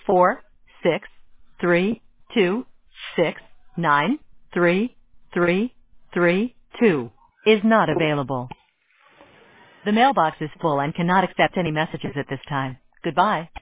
46326933332 is not available. The mailbox is full and cannot accept any messages at this time. Goodbye.